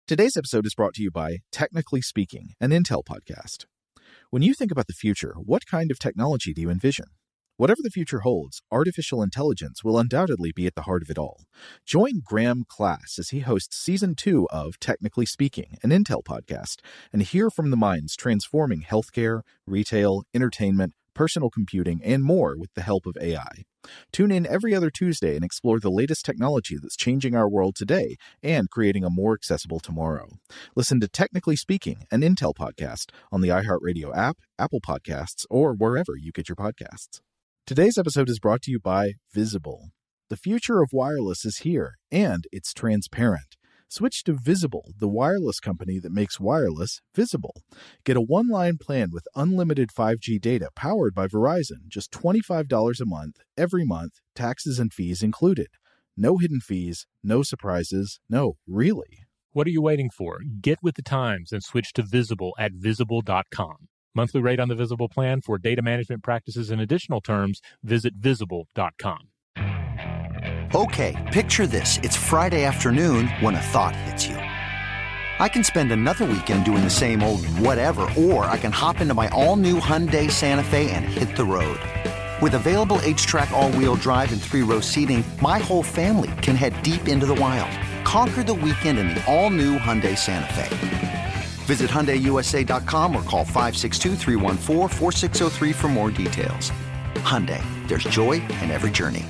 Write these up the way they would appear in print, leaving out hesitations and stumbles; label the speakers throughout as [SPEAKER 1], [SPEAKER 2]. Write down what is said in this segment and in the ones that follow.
[SPEAKER 1] Today's episode is brought to you by Technically Speaking, an Intel podcast. When you think about the future, what kind of technology do you envision? Whatever the future holds, artificial intelligence will undoubtedly be at the heart of it all. Join Graham Class as he hosts Season 2 of Technically Speaking, an Intel podcast, and hear from the minds transforming healthcare, retail, entertainment, personal computing, and more with the help of AI. Tune in every other Tuesday and explore the latest technology that's changing our world today and creating a more accessible tomorrow. Listen to Technically Speaking, an Intel podcast on the iHeartRadio app, Apple Podcasts, or wherever you get your podcasts. Today's episode is brought to you by Visible. The future of wireless is here, and it's transparent. Switch to Visible, the wireless company that makes wireless visible. Get a one-line plan with unlimited 5G data powered by Verizon, just $25 a month, every month, taxes and fees included. No hidden fees, no surprises, no, really.
[SPEAKER 2] What are you waiting for? Get with the times and switch to Visible at Visible.com. Monthly rate on the Visible plan for data management practices and additional terms, visit Visible.com.
[SPEAKER 3] Okay, picture this. It's Friday afternoon when a thought hits you. I can spend another weekend doing the same old whatever, or I can hop into my all-new Hyundai Santa Fe and hit the road. With available H-Track all-wheel drive and three-row seating, my whole family can head deep into the wild. Conquer the weekend in the all-new Hyundai Santa Fe. Visit HyundaiUSA.com or call 562-314-4603 for more details. Hyundai, there's joy in every journey.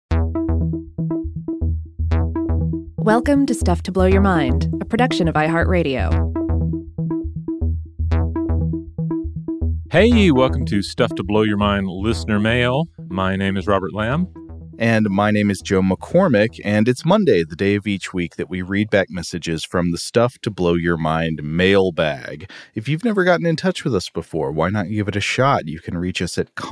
[SPEAKER 4] Welcome to Stuff to Blow Your Mind, a production of iHeartRadio.
[SPEAKER 2] Hey, welcome to Stuff to Blow Your Mind listener mail. My name is Robert Lamb.
[SPEAKER 1] And my name is Joe McCormick, and it's Monday, the day of each week that we read back messages from the Stuff to Blow Your Mind mailbag. If you've never gotten in touch with us before, why not give it a shot? You can reach us at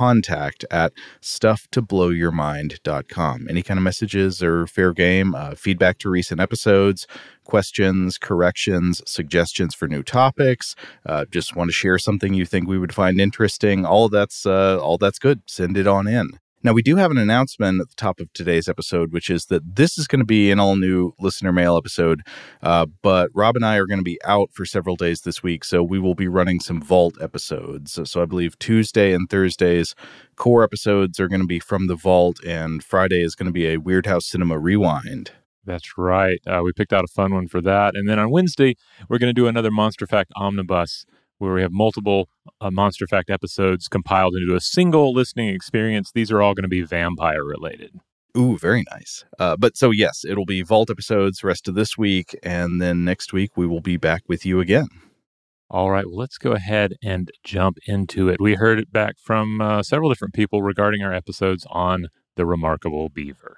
[SPEAKER 1] contact@stufftoblowyourmind.com. Any kind of messages are fair game, feedback to recent episodes, questions, corrections, suggestions for new topics, just want to share something you think we would find interesting, all that's good. Send it on in. Now, we do have an announcement at the top of today's episode, which is that this is going to be an all-new listener mail episode, but Rob and I are going to be out for several days this week, so we will be running some Vault episodes. So I believe Tuesday and Thursdays core episodes are going to be from the Vault, and Friday is going to be a Weird House Cinema Rewind.
[SPEAKER 2] That's right. We picked out a fun one for that. And then on Wednesday, we're going to do another Monster Fact Omnibus, where we have multiple Monster Fact episodes compiled into a single listening experience. These are all going to be vampire related.
[SPEAKER 1] Ooh, very nice. But so yes, it'll be Vault episodes rest of this week, and then next week we will be back with you again.
[SPEAKER 2] All right, well, let's go ahead and jump into it. We heard it back from several different people regarding our episodes on The Remarkable Beaver.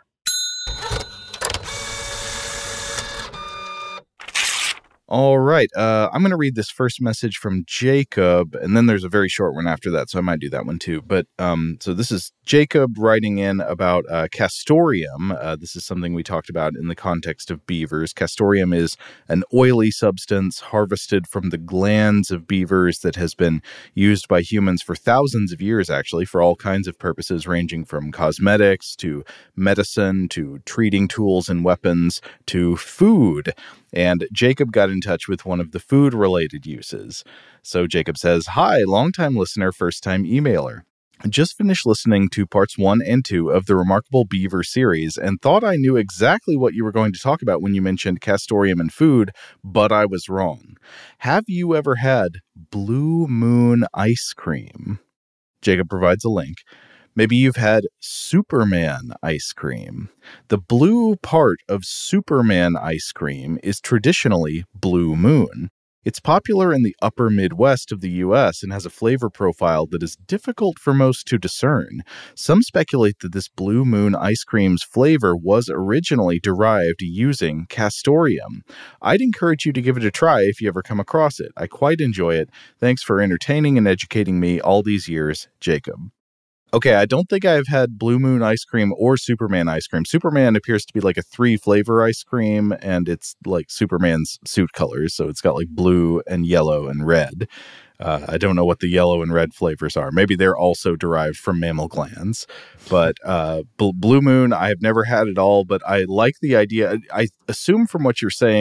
[SPEAKER 1] All right. I'm going to read this first message from Jacob, and then there's a very short one after that, so I might do that one too. But so this is Jacob writing in about castoreum. This is something we talked about in the context of beavers. Castoreum is an oily substance harvested from the glands of beavers that has been used by humans for thousands of years, actually, for all kinds of purposes, ranging from cosmetics to medicine to treating tools and weapons to food. And Jacob got in touch with one of the food-related uses. So Jacob says, "Hi, longtime listener, first-time emailer. I just finished listening to parts 1 and 2 of the Remarkable Beaver series and thought I knew exactly what you were going to talk about when you mentioned castoreum and food, but I was wrong. Have you ever had Blue Moon ice cream?" Jacob provides a link. Maybe you've had Superman ice cream. The blue part of Superman ice cream is traditionally Blue Moon. It's popular in the upper Midwest of the U.S. and has a flavor profile that is difficult for most to discern. Some speculate that this Blue Moon ice cream's flavor was originally derived using castoreum. I'd encourage you to give it a try if you ever come across it. I quite enjoy it. Thanks for entertaining and educating me all these years, Jacob. Okay, I don't think I've had Blue Moon ice cream or Superman ice cream. Superman appears to be like a 3-flavor ice cream, and it's like Superman's suit colors, so it's got like blue and yellow and red. I don't know what the yellow and red flavors are. Maybe they're also derived from mammal glands. But Blue Moon, I have never had at all, but I like the idea. I assume from what you're saying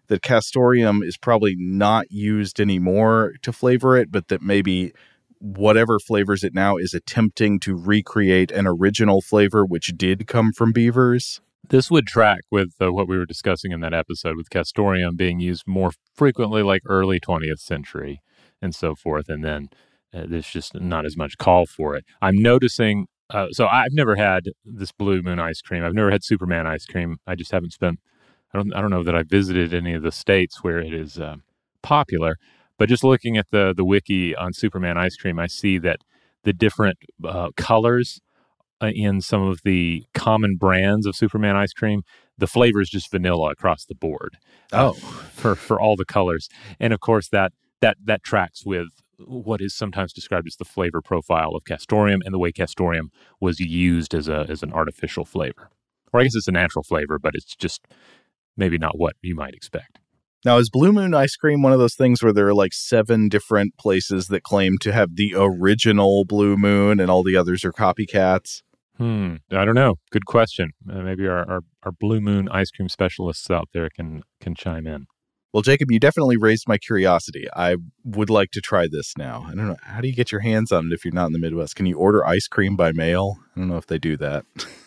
[SPEAKER 1] that castoreum is probably not used anymore to flavor it, but that maybe whatever flavors it now is attempting to recreate an original flavor which did come from beavers.
[SPEAKER 2] This would track with what we were discussing in that episode with castoreum being used more frequently, like early 20th century and so forth. And then there's just not as much call for it. I'm noticing. So I've never had this Blue Moon ice cream. I've never had Superman ice cream. I just haven't spent. I don't know that I visited any of the states where it is popular. But just looking at the wiki on Superman ice cream, I see that the different colors in some of the common brands of Superman ice cream, the flavor is just vanilla across the board. For all the colors, and of course that tracks with what is sometimes described as the flavor profile of castoreum and the way castoreum was used as an artificial flavor. Or I guess it's a natural flavor, but it's just maybe not what you might expect.
[SPEAKER 1] Now, is Blue Moon ice cream one of those things where there are like 7 different places that claim to have the original Blue Moon and all the others are copycats?
[SPEAKER 2] I don't know. Good question. Maybe our Blue Moon ice cream specialists out there can chime in.
[SPEAKER 1] Well, Jacob, you definitely raised my curiosity. I would like to try this now. I don't know. How do you get your hands on it if you're not in the Midwest? Can you order ice cream by mail? I don't know if they do that.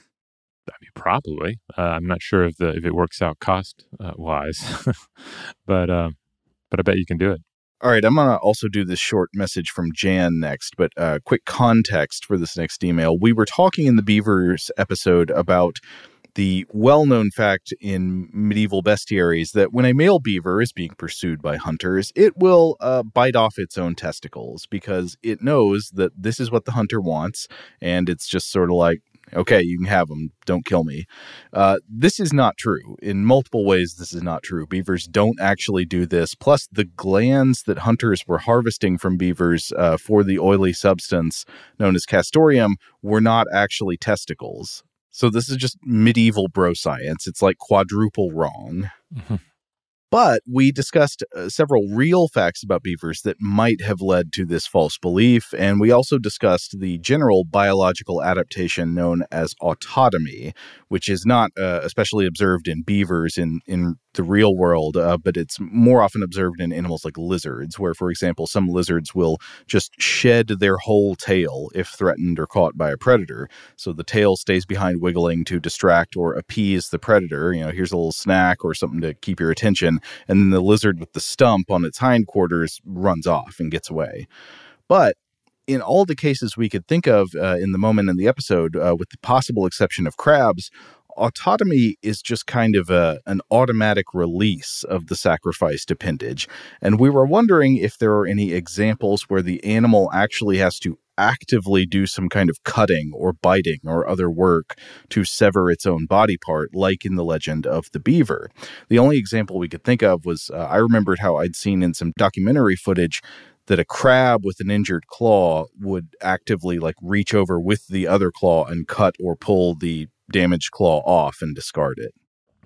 [SPEAKER 2] I mean, probably. I'm not sure if it works out cost wise, but I bet you can do it.
[SPEAKER 1] All right, I'm going to also do this short message from Jan next, but quick context for this next email. We were talking in the Beavers episode about the well-known fact in medieval bestiaries that when a male beaver is being pursued by hunters, it will bite off its own testicles because it knows that this is what the hunter wants, and it's just sort of like, okay, you can have them. Don't kill me. This is not true. In multiple ways, this is not true. Beavers don't actually do this. Plus, the glands that hunters were harvesting from beavers for the oily substance known as castoreum were not actually testicles. So this is just medieval bro science. It's like quadruple wrong.
[SPEAKER 2] Mm-hmm.
[SPEAKER 1] But we discussed several real facts about beavers that might have led to this false belief, and we also discussed the general biological adaptation known as autotomy, which is not especially observed in beavers in the real world, but it's more often observed in animals like lizards, where, for example, some lizards will just shed their whole tail if threatened or caught by a predator. So the tail stays behind wiggling to distract or appease the predator. You know, here's a little snack or something to keep your attention. And then the lizard with the stump on its hindquarters runs off and gets away. But in all the cases we could think of in the moment in the episode, with the possible exception of crabs, autotomy is just kind of an automatic release of the sacrificed appendage. And we were wondering if there are any examples where the animal actually has to actively do some kind of cutting or biting or other work to sever its own body part, like in the legend of the beaver. The only example we could think of was, I remembered how I'd seen in some documentary footage that a crab with an injured claw would actively like reach over with the other claw and cut or pull the damaged claw off and discard it.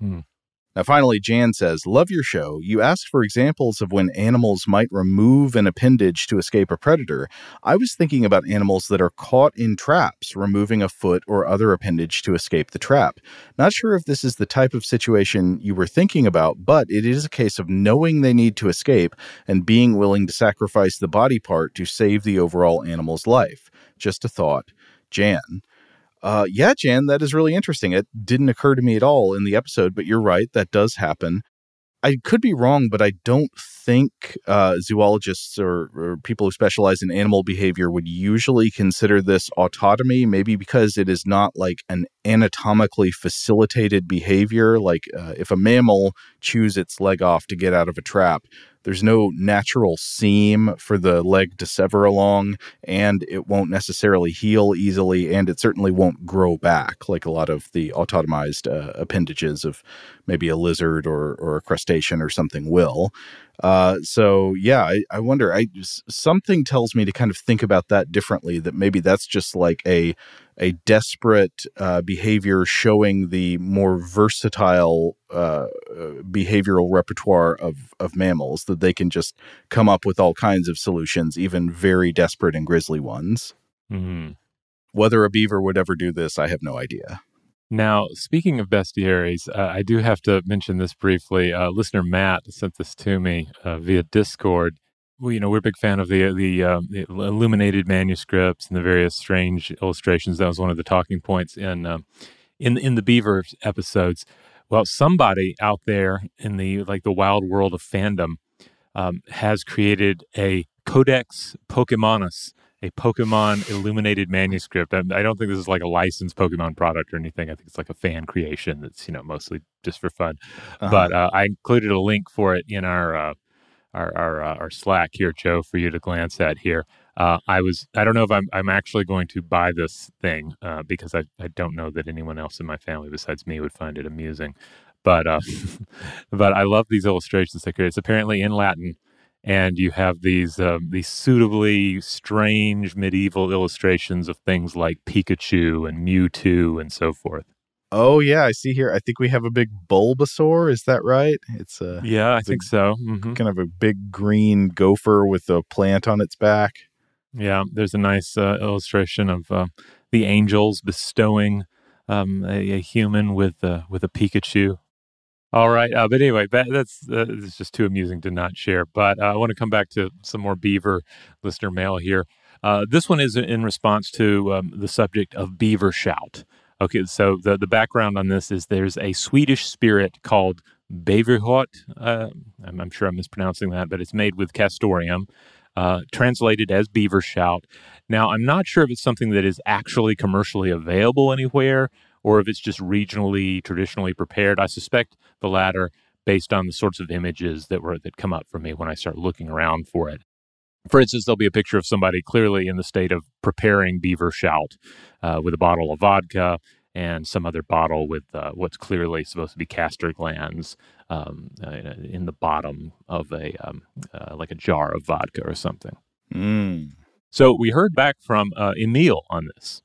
[SPEAKER 1] Now, finally, Jan says, love your show. You asked for examples of when animals might remove an appendage to escape a predator. I was thinking about animals that are caught in traps, removing a foot or other appendage to escape the trap. Not sure if this is the type of situation you were thinking about, but it is a case of knowing they need to escape and being willing to sacrifice the body part to save the overall animal's life. Just a thought. Jan. Yeah, Jan, that is really interesting. It didn't occur to me at all in the episode, but you're right. That does happen. I could be wrong, but I don't think zoologists or people who specialize in animal behavior would usually consider this autotomy, maybe because it is not like an anatomically facilitated behavior. Like if a mammal chews its leg off to get out of a trap, there's no natural seam for the leg to sever along, and it won't necessarily heal easily, and it certainly won't grow back like a lot of the autotomized appendages of maybe a lizard or a crustacean or something will. So, yeah, I wonder, something tells me to kind of think about that differently, that maybe that's just like a desperate behavior showing the more versatile behavioral repertoire of mammals, that they can just come up with all kinds of solutions, even very desperate and grisly ones.
[SPEAKER 2] Mm-hmm.
[SPEAKER 1] Whether a beaver would ever do this, I have no idea.
[SPEAKER 2] Now, speaking of bestiaries, I do have to mention this briefly. Listener Matt sent this to me via Discord. We're a big fan of the illuminated manuscripts and the various strange illustrations. That was one of the talking points in the Beaver episodes. Well, somebody out there in the wild world of fandom has created a Codex Pokémonus, a Pokemon illuminated manuscript. I don't think this is like a licensed Pokemon product or anything. I think it's like a fan creation that's mostly just for fun. But I included a link for it in our Slack here, Joe, for you to glance at here. I don't know if I'm actually going to buy this thing because I don't know that anyone else in my family besides me would find it amusing. But but I love these illustrations they create. It's apparently in Latin. And you have these suitably strange medieval illustrations of things like Pikachu and Mewtwo and so forth.
[SPEAKER 1] Oh, yeah, I see here. I think we have a big Bulbasaur. Is that right?
[SPEAKER 2] I think so. Mm-hmm.
[SPEAKER 1] Kind of a big green gopher with a plant on its back.
[SPEAKER 2] Yeah, there's a nice illustration of the angels bestowing a human with a Pikachu. All right. But anyway, that's just too amusing to not share. But I want to come back to some more Beaver listener mail here. This one is in response to the subject of Beaver Shout. Okay, so the background on this is there's a Swedish spirit called Beverhot. I'm sure I'm mispronouncing that, but it's made with castoreum, translated as Beaver Shout. Now, I'm not sure if it's something that is actually commercially available anywhere, or if it's just regionally, traditionally prepared. I suspect the latter, based on the sorts of images that come up for me when I start looking around for it. For instance, there'll be a picture of somebody clearly in the state of preparing Beaver Shout with a bottle of vodka and some other bottle with what's clearly supposed to be castor glands in the bottom of like a jar of vodka or something.
[SPEAKER 1] Mm.
[SPEAKER 2] So we heard back from Emil on this.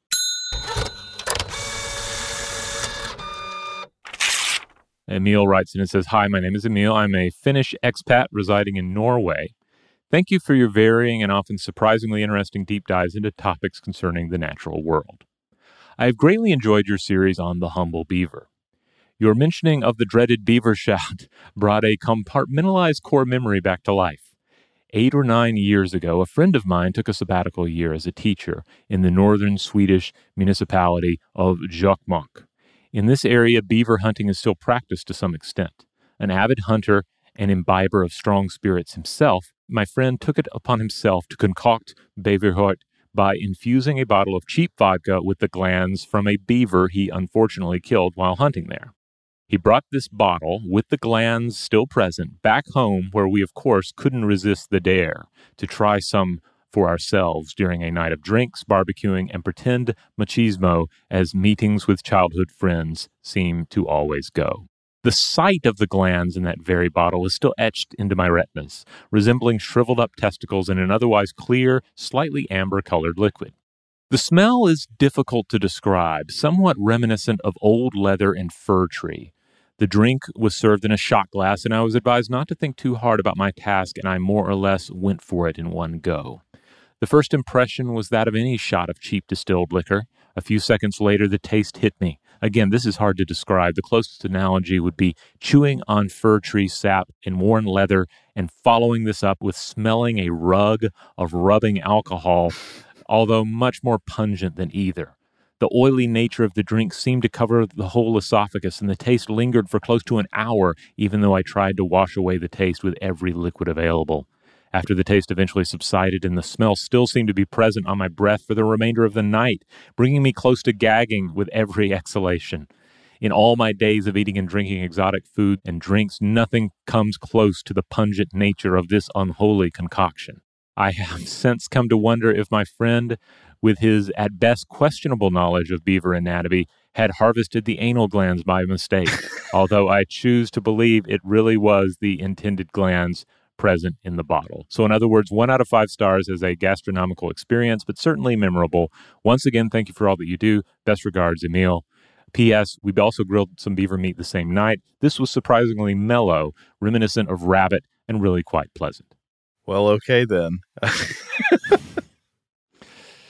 [SPEAKER 2] Emil writes in and says, "Hi, my name is Emil. I'm a Finnish expat residing in Norway. Thank you for your varying and often surprisingly interesting deep dives into topics concerning the natural world. I have greatly enjoyed your series on the humble beaver. Your mentioning of the dreaded beaver shout brought a compartmentalized core memory back to life. 8 or 9 years ago, a friend of mine took a sabbatical year as a teacher in the northern Swedish municipality of Jokkmokk. In this area, beaver hunting is still practiced to some extent. An avid hunter and imbiber of strong spirits himself, my friend took it upon himself to concoct beverhot by infusing a bottle of cheap vodka with the glands from a beaver he unfortunately killed while hunting there. He brought this bottle, with the glands still present, back home where we, of course, couldn't resist the dare to try some for ourselves during a night of drinks, barbecuing, and pretend machismo as meetings with childhood friends seem to always go. The sight of the glands in that very bottle is still etched into my retinas, resembling shriveled-up testicles in an otherwise clear, slightly amber-colored liquid. The smell is difficult to describe, somewhat reminiscent of old leather and fir tree. The drink was served in a shot glass, and I was advised not to think too hard about my task, and I more or less went for it in one go. The first impression was that of any shot of cheap distilled liquor. A few seconds later, the taste hit me. Again, this is hard to describe. The closest analogy would be chewing on fir tree sap in worn leather and following this up with smelling a rug of rubbing alcohol, although much more pungent than either. The oily nature of the drink seemed to cover the whole esophagus, and the taste lingered for close to an hour, even though I tried to wash away the taste with every liquid available. After the taste eventually subsided and the smell still seemed to be present on my breath for the remainder of the night, bringing me close to gagging with every exhalation. In all my days of eating and drinking exotic food and drinks, nothing comes close to the pungent nature of this unholy concoction. I have since come to wonder if my friend, with his at best questionable knowledge of beaver anatomy, had harvested the anal glands by mistake, although I choose to believe it really was the intended glands present in the bottle. So in other words, 1 out of 5 stars as a gastronomical experience, but certainly memorable. Once again, thank you for all that you do. Best regards, Emil. P.S. We also grilled some beaver meat the same night. This was surprisingly mellow, reminiscent of rabbit, and really quite pleasant.
[SPEAKER 1] Well, okay then.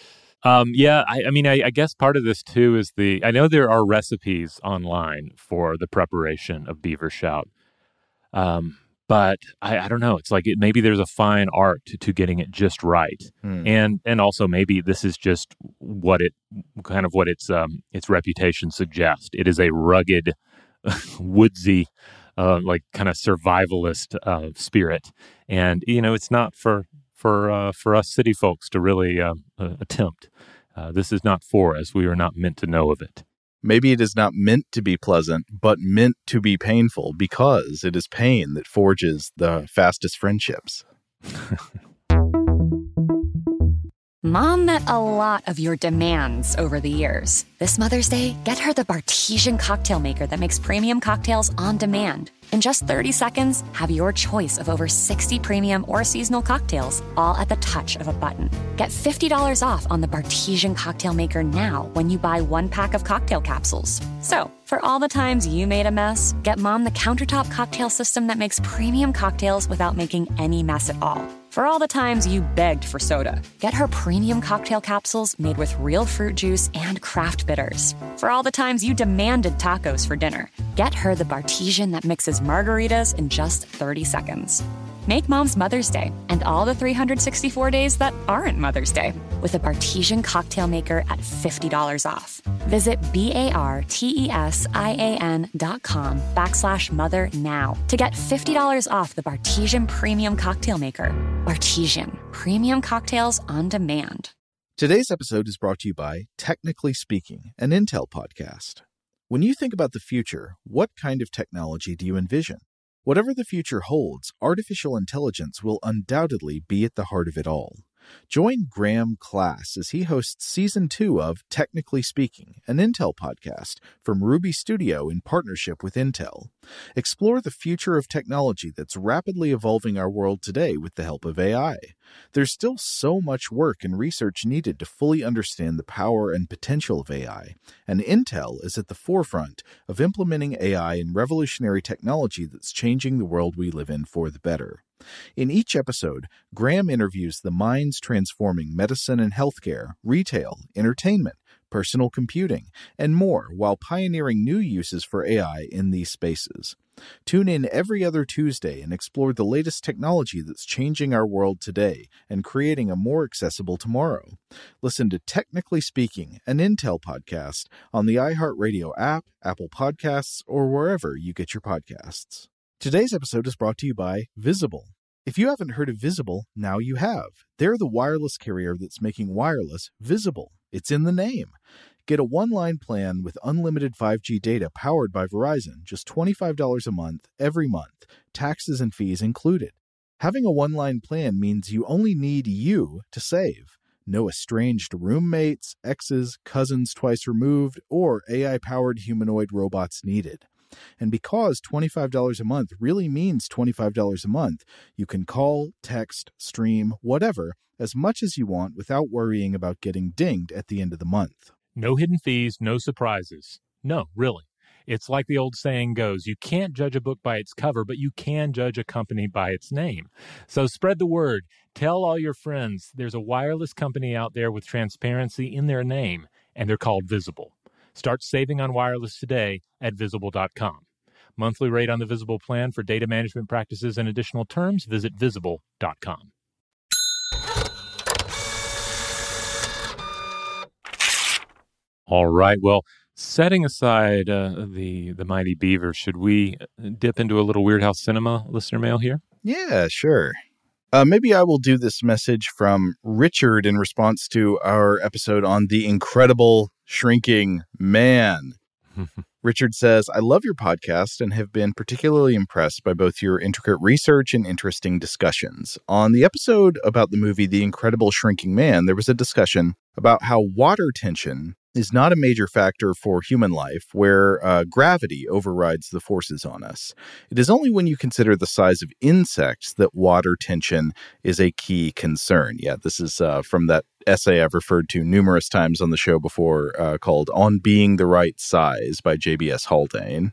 [SPEAKER 2] I guess part of this too is I know there are recipes online for the preparation of beaver shout. But I don't know. It's like maybe there's a fine art to getting it just right, and also maybe this is just what its reputation suggests. It is a rugged, woodsy, like kind of survivalist spirit, and it's not for us city folks to really attempt. This is not for us. We are not meant to know of it.
[SPEAKER 1] Maybe it is not meant to be pleasant, but meant to be painful, because it is pain that forges the fastest friendships.
[SPEAKER 5] Mom met a lot of your demands over the years. This Mother's Day, get her the Bartesian cocktail maker that makes premium cocktails on demand. In just 30 seconds, have your choice of over 60 premium or seasonal cocktails, all at the touch of a button. Get $50 off on the Bartesian cocktail maker now when you buy 1 pack of cocktail capsules. So, for all the times you made a mess, get Mom the countertop cocktail system that makes premium cocktails without making any mess at all. For all the times you begged for soda, get her premium cocktail capsules made with real fruit juice and craft bitters. For all the times you demanded tacos for dinner, get her the Bartesian that mixes margaritas in just 30 seconds. Make Mom's Mother's Day and all the 364 days that aren't Mother's Day with a Bartesian cocktail maker at $50 off. Visit BARTESIAN.com/mother now to get $50 off the Bartesian Premium Cocktail Maker. Bartesian, premium cocktails on demand.
[SPEAKER 1] Today's episode is brought to you by Technically Speaking, an Intel podcast. When you think about the future, what kind of technology do you envision? Whatever the future holds, artificial intelligence will undoubtedly be at the heart of it all. Join Graham Class as he hosts Season 2 of Technically Speaking, an Intel podcast from Ruby Studio in partnership with Intel. Explore the future of technology that's rapidly evolving our world today with the help of AI. There's still so much work and research needed to fully understand the power and potential of AI, and Intel is at the forefront of implementing AI in revolutionary technology that's changing the world we live in for the better. In each episode, Graham interviews the minds transforming medicine and healthcare, retail, entertainment, personal computing, and more while pioneering new uses for AI in these spaces. Tune in every other Tuesday and explore the latest technology that's changing our world today and creating a more accessible tomorrow. Listen to Technically Speaking, an Intel podcast on the iHeartRadio app, Apple Podcasts, or wherever you get your podcasts. Today's episode is brought to you by Visible. If you haven't heard of Visible, now you have. They're the wireless carrier that's making wireless visible. It's in the name. Get a one-line plan with unlimited 5G data powered by Verizon, just $25 a month, every month, taxes and fees included. Having a one-line plan means you only need you to save. No estranged roommates, exes, cousins twice removed, or AI-powered humanoid robots needed. And because $25 a month really means $25 a month, you can call, text, stream, whatever, as much as you want without worrying about getting dinged at the end of the month.
[SPEAKER 2] No hidden fees, no surprises. No, really. It's like the old saying goes, you can't judge a book by its cover, but you can judge a company by its name. So spread the word. Tell all your friends there's a wireless company out there with transparency in their name, and they're called Visible. Start saving on wireless today at Visible.com. Monthly rate on the Visible plan for data management practices and additional terms, visit Visible.com. All right. Well, setting aside the mighty beaver, should we dip into a little Weird House Cinema listener mail here?
[SPEAKER 1] Yeah, sure. Maybe I will do this message from Richard in response to our episode on The Incredible Shrinking Man. Richard says, I love your podcast and have been particularly impressed by both your intricate research and interesting discussions. On the episode about the movie The Incredible Shrinking Man, there was a discussion about how water tension is not a major factor for human life, where gravity overrides the forces on us. It is only when you consider the size of insects that water tension is a key concern. Yeah, this is from that essay I've referred to numerous times on the show before called On Being the Right Size by JBS Haldane.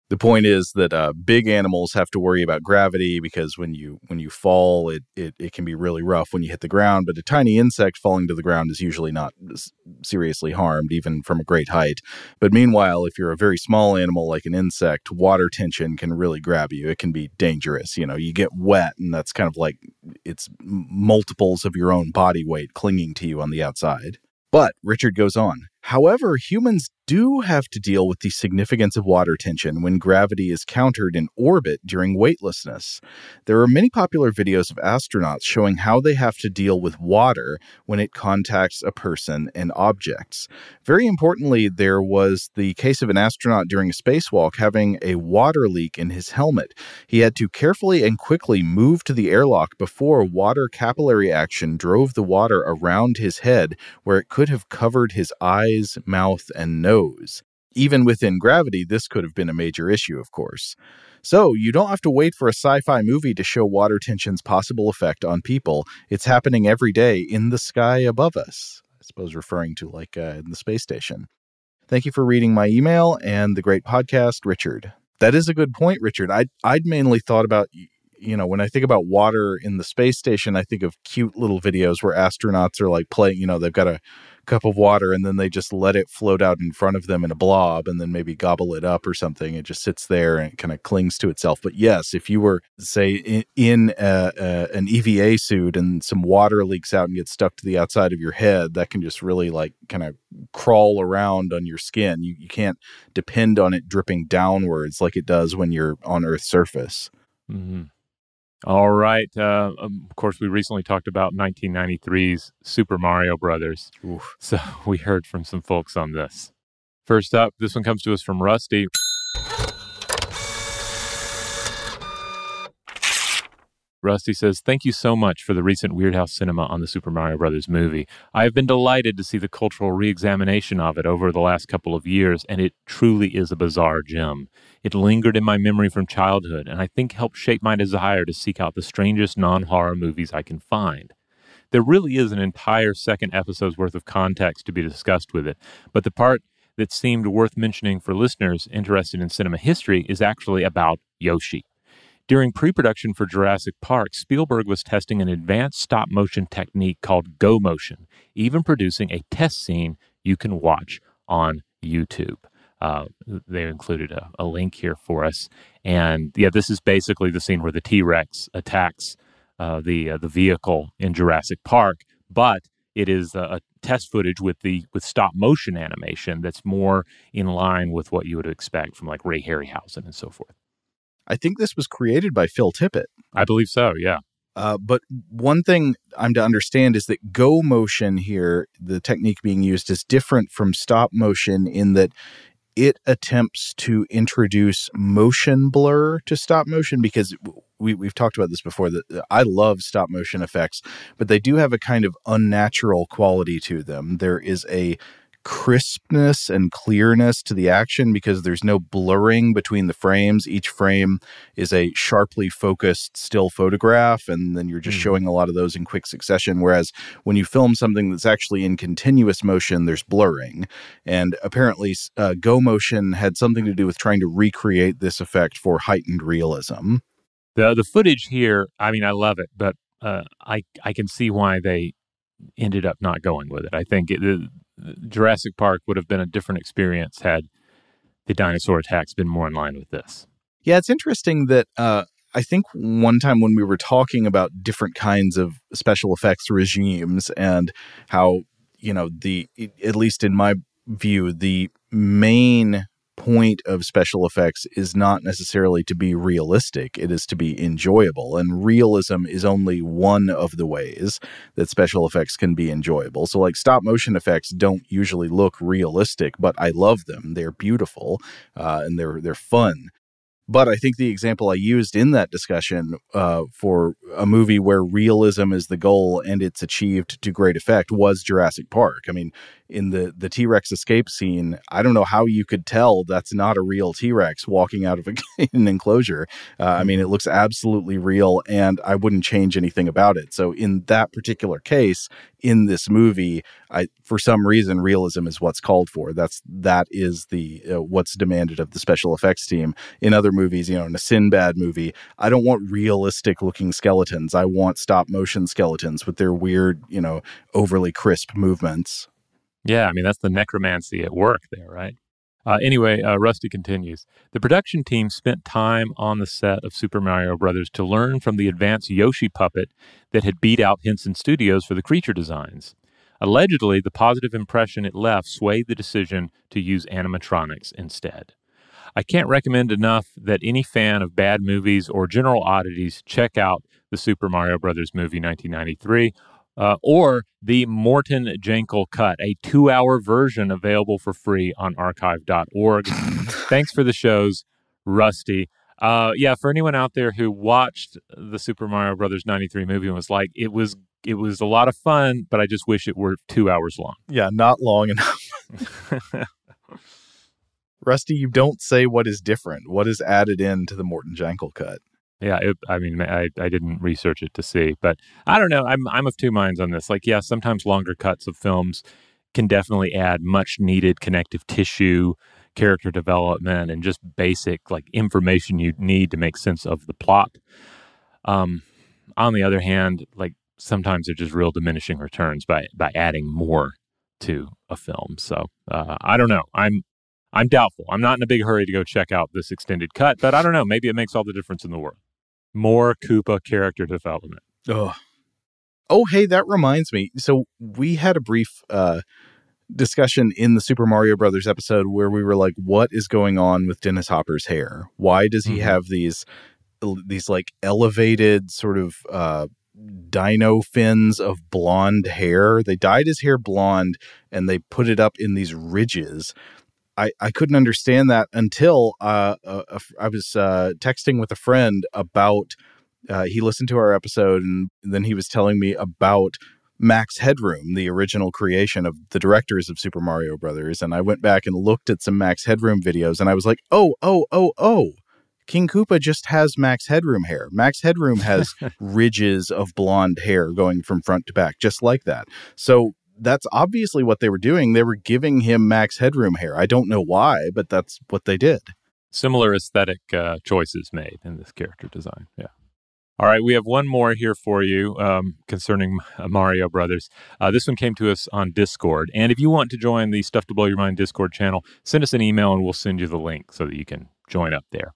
[SPEAKER 1] The point is that big animals have to worry about gravity because when you fall, it can be really rough when you hit the ground. But a tiny insect falling to the ground is usually not seriously harmed, even from a great height. But meanwhile, if you're a very small animal like an insect, water tension can really grab you. It can be dangerous. You get wet, and that's kind of like it's multiples of your own body weight clinging to you on the outside. But Richard goes on. However, humans do have to deal with the significance of water tension when gravity is countered in orbit during weightlessness. There are many popular videos of astronauts showing how they have to deal with water when it contacts a person and objects. Very importantly, there was the case of an astronaut during a spacewalk having a water leak in his helmet. He had to carefully and quickly move to the airlock before water capillary action drove the water around his head, where it could have covered his eyes, mouth, and nose. Even within gravity, this could have been a major issue, of course. So you don't have to wait for a sci-fi movie to show water tension's possible effect on people. It's happening every day in the sky above us. I suppose referring to in the space station. Thank you for reading my email and the great podcast, Richard. That is a good point, Richard. I'd mainly thought about, when I think about water in the space station, I think of cute little videos where astronauts are playing, they've got a cup of water and then they just let it float out in front of them in a blob and then maybe gobble it up or something. It just sits there and it kind of clings to itself. But yes, if you were, say, in an EVA suit and some water leaks out and gets stuck to the outside of your head, that can just really kind of crawl around on your skin. You can't depend on it dripping downwards like it does when you're on Earth's surface.
[SPEAKER 2] Mm-hmm. All right. Of course, we recently talked about 1993's Super Mario Brothers.
[SPEAKER 1] Oof.
[SPEAKER 2] So we heard from some folks on this. First up, this one comes to us from Rusty. Rusty says, "Thank you so much for the recent Weirdhouse Cinema on the Super Mario Brothers movie. I have been delighted to see the cultural re-examination of it over the last couple of years, and it truly is a bizarre gem. It lingered in my memory from childhood, and I think helped shape my desire to seek out the strangest non-horror movies I can find. There really is an entire second episode's worth of context to be discussed with it, but the part that seemed worth mentioning for listeners interested in cinema history is actually about Yoshi. During pre-production for Jurassic Park, Spielberg was testing an advanced stop-motion technique called Go Motion, even producing a test scene you can watch on YouTube. They included a link here for us. And yeah, this is basically the scene where the T-Rex attacks the vehicle in Jurassic Park, but it is a test footage with stop-motion animation that's more in line with what you would expect from Ray Harryhausen and so forth.
[SPEAKER 1] I think this was created by Phil Tippett.
[SPEAKER 2] I believe so, yeah.
[SPEAKER 1] But one thing I'm to understand is that Go Motion here, the technique being used, is different from stop motion in that it attempts to introduce motion blur to stop motion, because we've talked about this before, that I love stop motion effects, but they do have a kind of unnatural quality to them. There is a crispness and clearness to the action because there's no blurring between the frames. Each frame is a sharply focused still photograph, and then you're just showing a lot of those in quick succession. Whereas when you film something that's actually in continuous motion, there's blurring. And apparently Go Motion had something to do with trying to recreate this effect for heightened realism.
[SPEAKER 2] The footage here, I mean, I love it, but I can see why they ended up not going with it. I think Jurassic Park would have been a different experience had the dinosaur attacks been more in line with this.
[SPEAKER 1] Yeah, it's interesting that I think one time when we were talking about different kinds of special effects regimes and how, at least in my view, the main point of special effects is not necessarily to be realistic. It is to be enjoyable. And realism is only one of the ways that special effects can be enjoyable. So stop motion effects don't usually look realistic, but I love them. They're beautiful and they're fun. But I think the example I used in that discussion for a movie where realism is the goal and it's achieved to great effect was Jurassic Park. I mean, in the T-Rex escape scene, I don't know how you could tell that's not a real T-Rex walking out of an enclosure. I mean, it looks absolutely real, and I wouldn't change anything about it. So in that particular case, in this movie, for some reason, realism is what's called for. That is the what's demanded of the special effects team. In other movies, in a Sinbad movie, I don't want realistic looking skeletons. I want stop motion skeletons with their weird, overly crisp movements.
[SPEAKER 2] Yeah, I mean, that's the necromancy at work there, right? Anyway, Rusty continues. The production team spent time on the set of Super Mario Brothers to learn from the advanced Yoshi puppet that had beat out Henson Studios for the creature designs. Allegedly, the positive impression it left swayed the decision to use animatronics instead. I can't recommend enough that any fan of bad movies or general oddities check out the Super Mario Brothers movie 1993, or the Morton Jankel cut, a 2-hour version available for free on archive.org. Thanks for the shows, Rusty. For anyone out there who watched the Super Mario Brothers 93 movie and was like, it was a lot of fun, but I just wish it were 2 hours long.
[SPEAKER 1] Yeah, not long enough. Rusty, you don't say what is different. What is added into the Morton Jankel cut?
[SPEAKER 2] Yeah, I didn't research it to see, but I don't know. I'm of two minds on this. Sometimes longer cuts of films can definitely add much needed connective tissue, character development, and just basic information you need to make sense of the plot. On the other hand, sometimes they're just real diminishing returns by adding more to a film. So I don't know. I'm doubtful. I'm not in a big hurry to go check out this extended cut, but I don't know. Maybe it makes all the difference in the world. More Koopa character development.
[SPEAKER 1] Oh, hey, that reminds me. So we had a brief discussion in the Super Mario Brothers episode where we were like, what is going on with Dennis Hopper's hair? Why does he have these elevated sort of dino fins of blonde hair? They dyed his hair blonde and they put it up in these ridges. I couldn't understand that until I was texting with a friend about, he listened to our episode and then he was telling me about Max Headroom, the original creation of the directors of Super Mario Brothers. And I went back and looked at some Max Headroom videos and I was like, oh, King Koopa just has Max Headroom hair. Max Headroom has ridges of blonde hair going from front to back, just like that. So that's obviously what they were doing. They were giving him Max Headroom hair. I don't know why, but that's what they did.
[SPEAKER 2] Similar aesthetic choices made in this character design. Yeah. All right, we have one more here for you concerning Mario Brothers. This one came to us on Discord. And if you want to join the Stuff to Blow Your Mind Discord channel, send us an email and we'll send you the link so that you can join up there.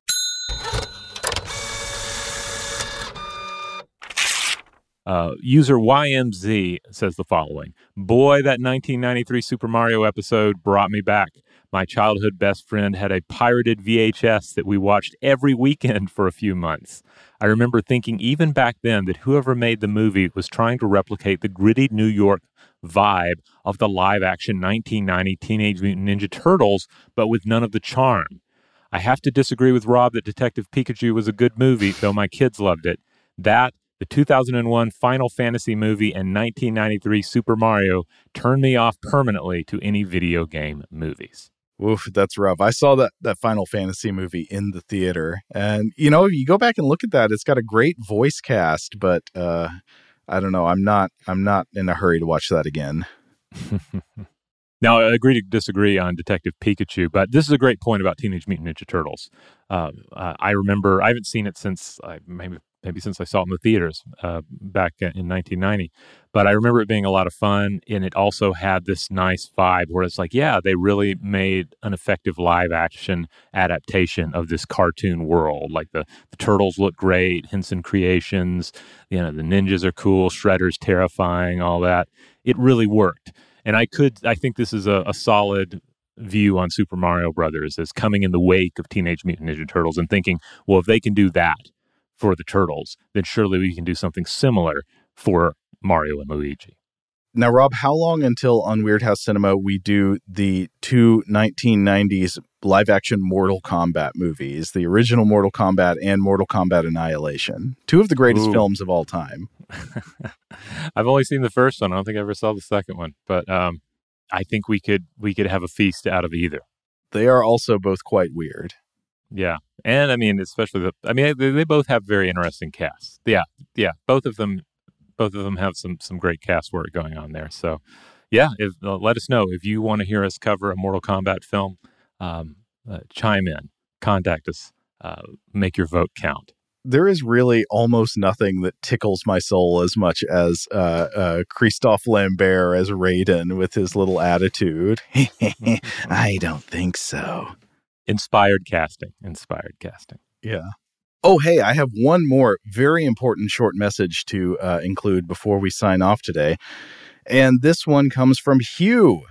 [SPEAKER 2] User YMZ says the following. Boy, that 1993 Super Mario episode brought me back. My childhood best friend had a pirated VHS that we watched every weekend for a few months. I remember thinking even back then that whoever made the movie was trying to replicate the gritty New York vibe of the live-action 1990 Teenage Mutant Ninja Turtles, but with none of the charm. I have to disagree with Rob that Detective Pikachu was a good movie, though my kids loved it. That, the 2001 Final Fantasy movie, and 1993 Super Mario turned me off permanently to any video game movies.
[SPEAKER 1] Oof, that's rough. I saw that Final Fantasy movie in the theater. And, you go back and look at that, it's got a great voice cast, but I don't know. I'm not in a hurry to watch that again.
[SPEAKER 2] Now, I agree to disagree on Detective Pikachu, but this is a great point about Teenage Mutant Ninja Turtles. I remember, I haven't seen it since maybe since I saw it in the theaters back in 1990. But I remember it being a lot of fun, and it also had this nice vibe where it's like, yeah, they really made an effective live-action adaptation of this cartoon world. Like the turtles look great, Henson Creations, the ninjas are cool, Shredder's terrifying, all that. It really worked. And I think this is a solid view on Super Mario Brothers as coming in the wake of Teenage Mutant Ninja Turtles and thinking, well, if they can do that for the Turtles, then surely we can do something similar for Mario and Luigi.
[SPEAKER 1] Now, Rob, how long until on Weird House Cinema we do the two 1990s live-action Mortal Kombat movies, the original Mortal Kombat and Mortal Kombat Annihilation, two of the greatest films of all time?
[SPEAKER 2] I've only seen the first one. I don't think I ever saw the second one, but I think we could have a feast out of either.
[SPEAKER 1] They are also both quite weird.
[SPEAKER 2] Yeah. And I mean, especially they both have very interesting casts. Yeah. Both of them have some great cast work going on there. So yeah, let us know if you want to hear us cover a Mortal Kombat film. Chime in, contact us, make your vote count.
[SPEAKER 1] There is really almost nothing that tickles my soul as much as Christophe Lambert as Raiden with his little attitude. I don't think so.
[SPEAKER 2] Inspired casting.
[SPEAKER 1] Yeah. Oh, hey, I have one more very important short message to include before we sign off today. And this one comes from Hugh.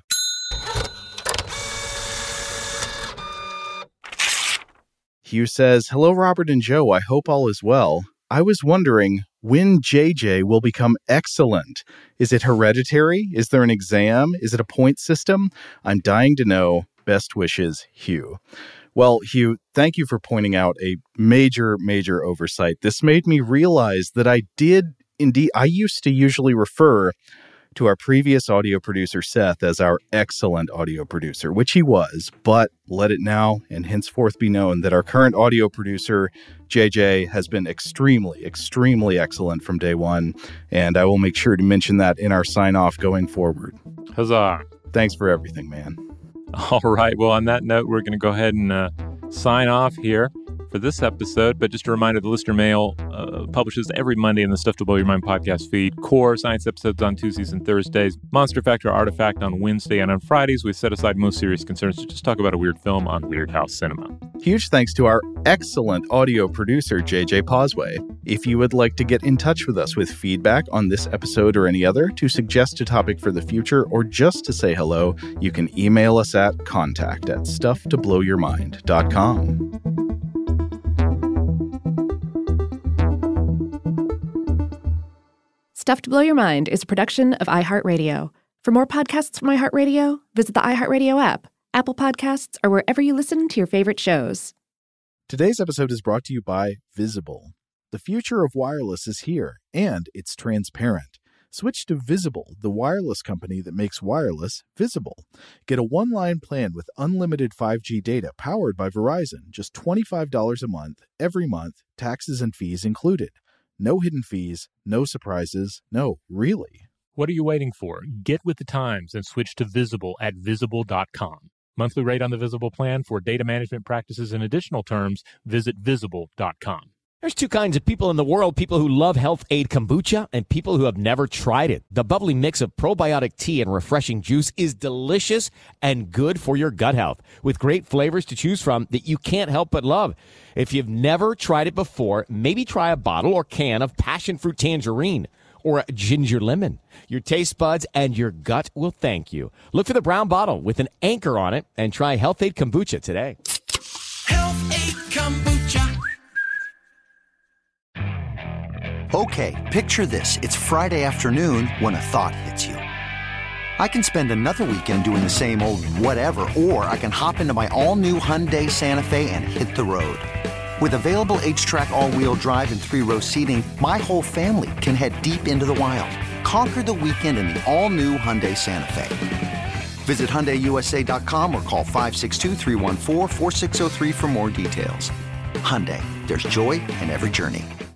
[SPEAKER 1] Hugh says, "Hello, Robert and Joe. I hope all is well. I was wondering when JJ will become excellent. Is it hereditary? Is there an exam? Is it a point system? I'm dying to know. Best wishes, Hugh." Well, Hugh, thank you for pointing out a major, major oversight. This made me realize that I used to usually refer to our previous audio producer, Seth, as our excellent audio producer, which he was, but let it now and henceforth be known that our current audio producer, JJ, has been extremely, extremely excellent from day one, and I will make sure to mention that in our sign-off going forward.
[SPEAKER 2] Huzzah.
[SPEAKER 1] Thanks for everything, man.
[SPEAKER 2] All right. Well, on that note, we're going to go ahead and sign off here for this episode. But just a reminder, the Listener Mail publishes every Monday in the Stuff to Blow Your Mind podcast feed. Core Science episodes on Tuesdays and Thursdays. Monster Factor Artifact on Wednesday. And on Fridays, we set aside most serious concerns to just talk about a weird film on Weird House Cinema.
[SPEAKER 1] Huge thanks to our excellent audio producer, JJ Posway. If you would like to get in touch with us with feedback on this episode or any other, to suggest a topic for the future, or just to say hello, you can email us at contact@stufftoblowyourmind.com.
[SPEAKER 4] Stuff to Blow Your Mind is a production of iHeartRadio. For more podcasts from iHeartRadio, visit the iHeartRadio app, Apple Podcasts, or wherever you listen to your favorite shows.
[SPEAKER 1] Today's episode is brought to you by Visible. The future of wireless is here, and it's transparent. Switch to Visible, the wireless company that makes wireless visible. Get a one-line plan with unlimited 5G data powered by Verizon, just $25 a month, every month, taxes and fees included. No hidden fees, no surprises, no, really.
[SPEAKER 2] What are you waiting for? Get with the times and switch to Visible at Visible.com. Monthly rate on the Visible plan. For data management practices and additional terms, visit Visible.com.
[SPEAKER 6] There's two kinds of people in the world, people who love Health Aid Kombucha and people who have never tried it. The bubbly mix of probiotic tea and refreshing juice is delicious and good for your gut health, with great flavors to choose from that you can't help but love. If you've never tried it before, maybe try a bottle or can of passion fruit tangerine or ginger lemon. Your taste buds and your gut will thank you. Look for the brown bottle with an anchor on it and try Health Aid Kombucha today.
[SPEAKER 7] Health Aid Kombucha.
[SPEAKER 3] Okay, picture this. It's Friday afternoon when a thought hits you. I can spend another weekend doing the same old whatever, or I can hop into my all-new Hyundai Santa Fe and hit the road. With available H-Track all-wheel drive and 3-row seating, my whole family can head deep into the wild. Conquer the weekend in the all-new Hyundai Santa Fe. Visit HyundaiUSA.com or call 562-314-4603 for more details. Hyundai, there's joy in every journey.